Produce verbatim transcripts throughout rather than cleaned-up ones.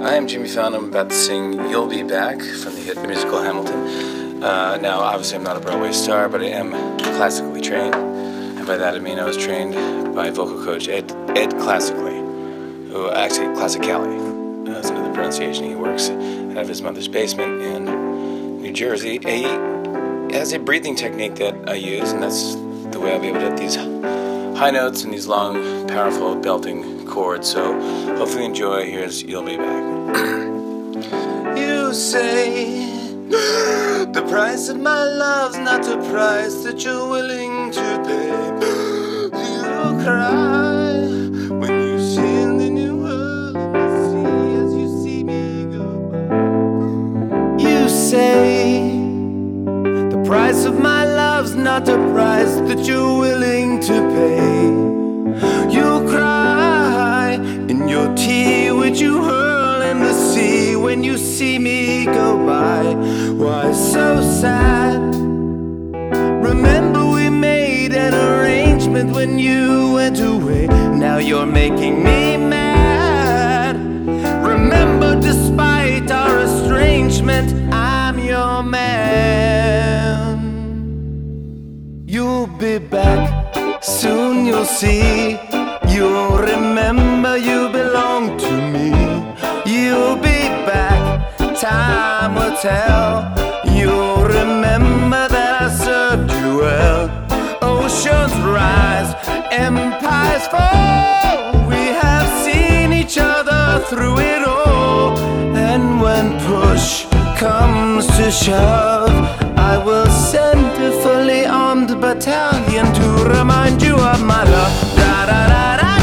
I am Jimmy Fallon. I'm about to sing You'll Be Back from the hit musical Hamilton. Uh, now, obviously, I'm not a Broadway star, but I am classically trained. And by that I mean I was trained by vocal coach Ed, Ed Classically, who actually, Classically, that's another pronunciation. He works out of his mother's basement in New Jersey. He has a breathing technique that I use, and that's the way I'll be able to hit these high notes and these long, powerful, belting chords. So hopefully you enjoy. Here's You'll Be Back. You say the price of my love's not the price that you're willing to pay. You cry when you see in the new world in the sea as you see me go by. You say the price of my love's not the price that you're willing to pay. You cry in your tea which you hurl in the sea when you see me go by. Why so sad? Remember we made an arrangement when you went away. Now you're making me mad. Remember, despite our estrangement, I'm your man. You'll be back, soon you'll see. You'll remember you belong to me. You'll be back, time will tell. You'll remember that I served you well. Oceans rise, empires fall. We have seen each other through it all. And when push comes to shove, I will send a fully armed battalion to remind you of my love. Da da da da.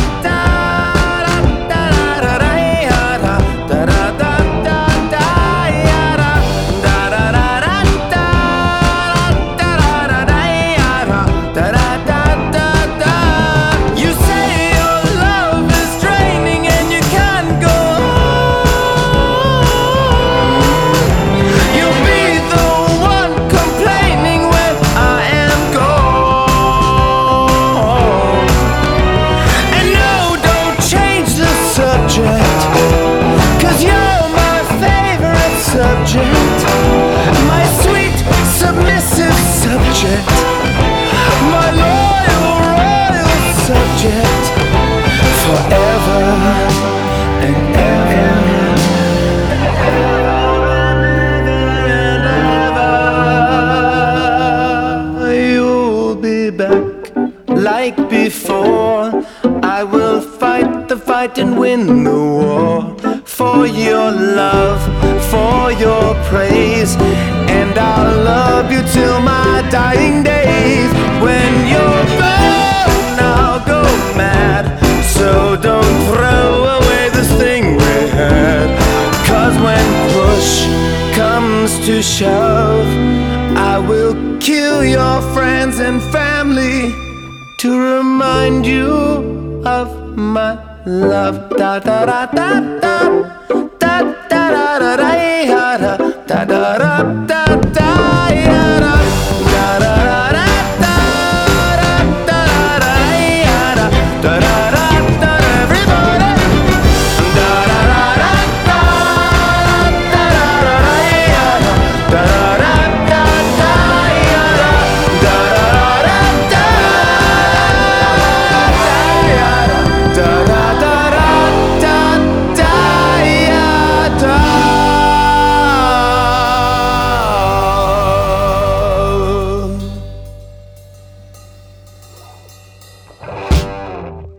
My sweet, submissive subject, my loyal, royal subject, forever and ever and ever. You'll be back like before. I will fight the fight and win the war. For your love, for your praise, and I'll love you till my dying days. When you're gone, I'll go mad. So don't throw away this thing we had. Cause when push comes to shove, I will kill your friends and family to remind you of my love. Da da da da da da da da da da da da da da da.